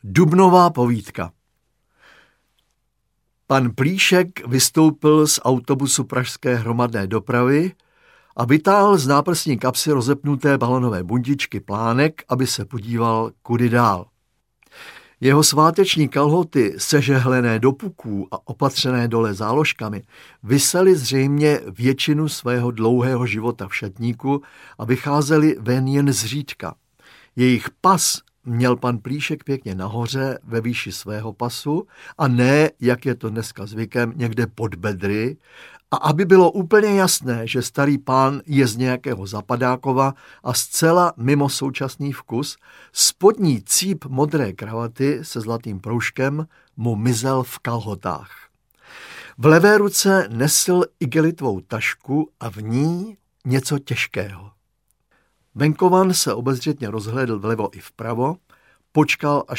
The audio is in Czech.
Dubnová povídka. Pan Plíšek vystoupil z autobusu pražské hromadné dopravy a vytáhl z náprsní kapsy rozepnuté balonové bundičky plánek, aby se podíval, kudy dál. Jeho sváteční kalhoty, sežehlené do puků a opatřené dole záložkami, visely zřejmě většinu svého dlouhého života v šatníku a vycházely ven jen zřídka. Jejich pas měl pan Plíšek pěkně nahoře ve výši svého pasu a ne, jak je to dneska zvykem, někde pod bedry. A aby bylo úplně jasné, že starý pán je z nějakého Zapadákova a zcela mimo současný vkus, spodní cíp modré kravaty se zlatým proužkem mu mizel v kalhotách. V levé ruce nesl igelitovou tašku a v ní něco těžkého. Venkovan se obezřetně rozhlédl vlevo i vpravo, počkal, až